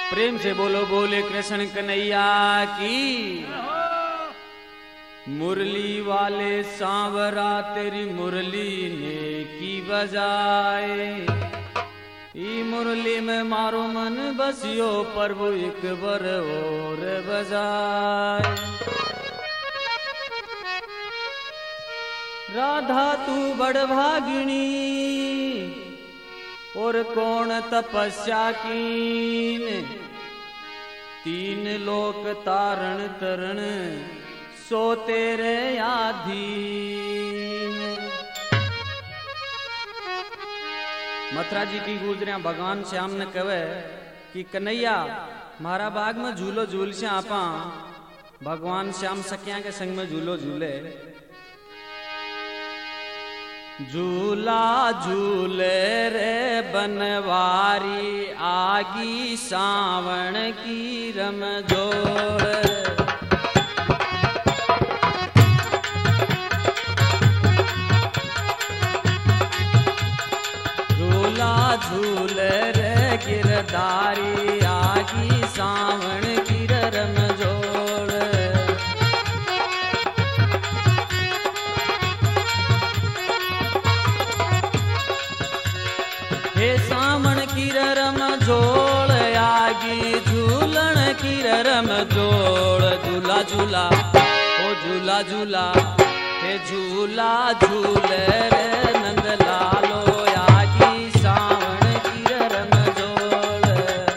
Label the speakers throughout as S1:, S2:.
S1: प्रेम से बोलो बोले कृष्ण कन्हैया की। मुरली वाले सांवरा तेरी मुरली ने की बजाए, ई मुरली में मारो मन बसियो प्रभु एक बार और बजाए। राधा तू बड़ भागिनी और कौन तपस्या कीन, तीन लोक तारण तरण सो तेरे आधीन। मथुरा जी की गुजरिया भगवान श्याम ने कहे कि कन्हैया मारा बाग में झूलो झूल से आपा भगवान श्याम सखिया के संग में झूलो झूले। झूला झूले रे बनवारी आगी सावण की रमजोड़, झूला झूले रे गिरधारी आगी सावण की रमजोड़। हे सावण की रमजोड़ आगी झूलन की रमजोड़। झूला झूला ओ झूला झूला हे झूला झूले रे नंद लालो आगी सावण की रमजोड़।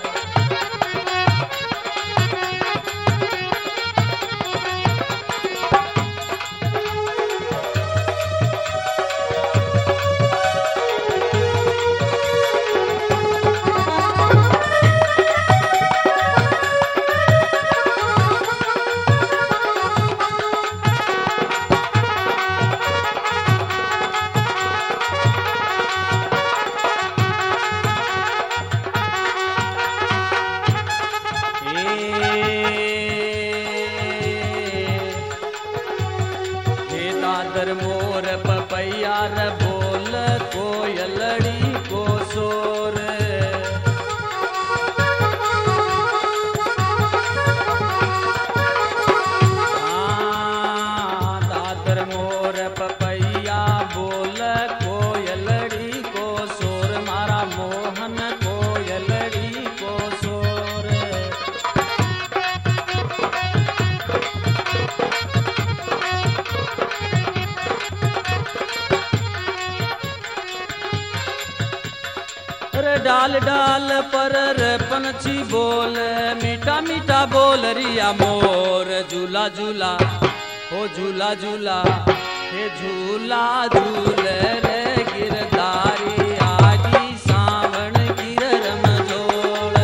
S1: मोर पपैया रे बोल कोयलड़ी को सोर, दादर मोर पपैया बोल कोयलड़ी को सोर, मारा मोहन कोयलड़ी को सोर। डाल डाल पर रे पंछी बोल मीठा मीठा बोल रिया मोर। झूला झूला हो झूला झूला हे झूला झूले रे गिरधारी आगी सावण की रमजोड़।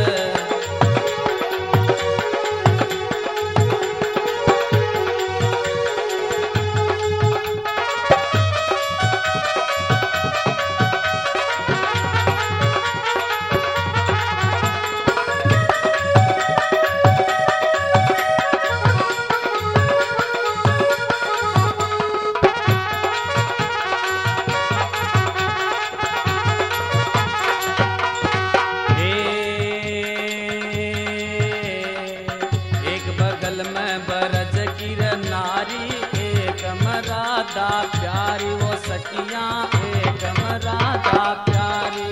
S1: राधा प्यारी वो सखिया एकम राधा प्यारी।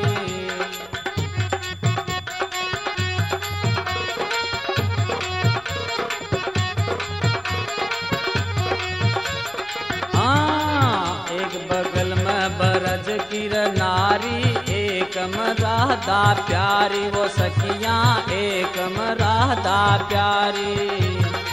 S1: हाँ एक बगल में बरज की नारी एकम राधा प्यारी वो सखिया एकम राधा प्यारी।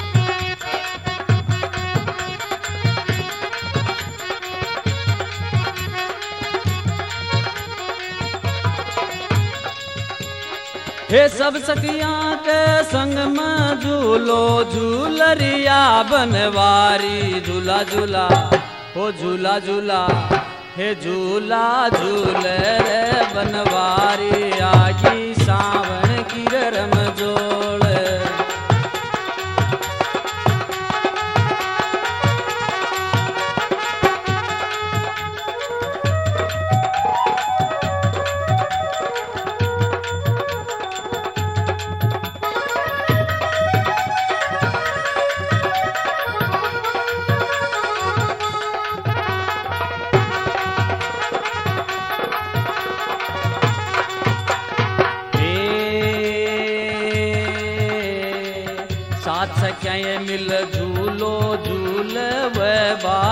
S1: हे सब सखिया के संग में झूलो झूलरिया बनवारी। झूला झूला हो झूला झूला हे झूला झूले रे बनवारी आगी सावण की रमजोड़।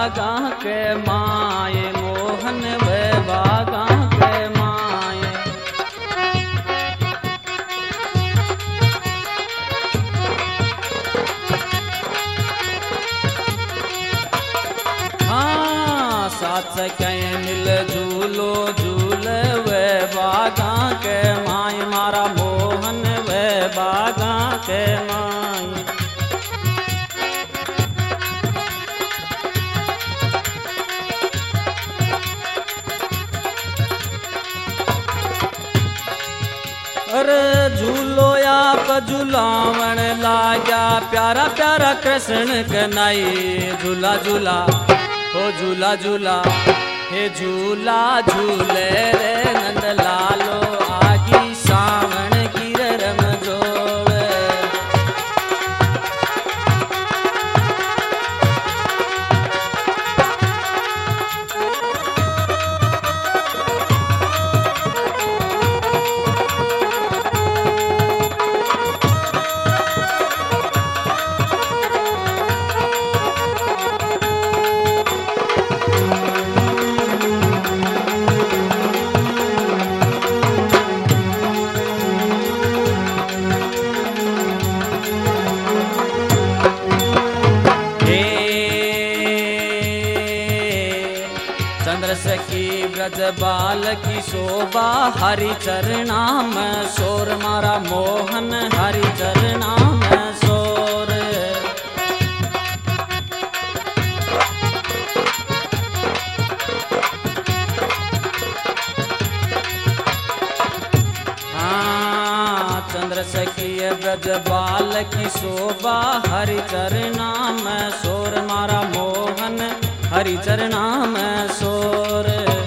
S1: बागा के माए मोहन वे बागा के माए। हाँ साथ कहीं मिल झूलो झूल वे बागा के माए मारा मोहन वे बागा के माए। अरे झूलो आप झूलावण लाग्या प्यारा प्यारा कृष्ण कन्हई झूला झूला हो झूला झूला हे झूला झूले रे नंद लालो आगी सावण की रम जोड़। चंद्र सखी ब्रज बाल की शोभा हरि चरणा में सोर मारा मोहन हरि चरणा में सोर। हाँ चंद्र सखी ब्रज बाल की शोभा हरि चरणा में सोर मारा मोहन हरि चरणा में सोर।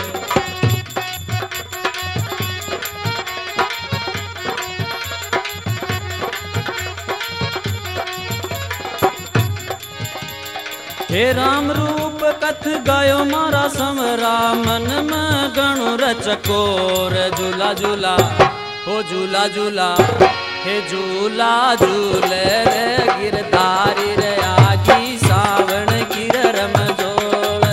S1: हे राम रूप कथ गायो मारा समरा मन में गणु रचकोर झूला झूला हो झूला झूला हे झूला झूले रे गिरधारी रे आगी सावण की रम जोड़।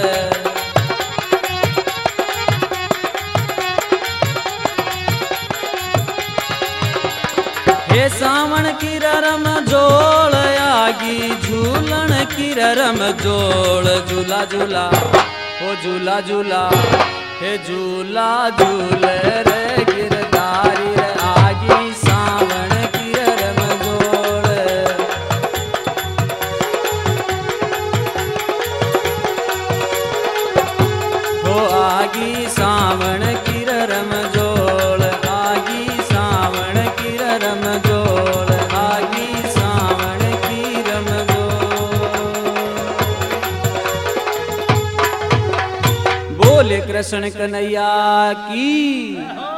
S1: हे सावण की रम जोड़ आगी झूलन की रम जोड़ झूला झूला हो झूला झूला हे झूला झूले रे गिरधारी रे आगी सावण की रम जोड़। हो आगी सावण की रम जोड़ आगी सावण की रम जोड़ आगी सावण की रम जोड़। बोले कृष्ण कन्हैया की।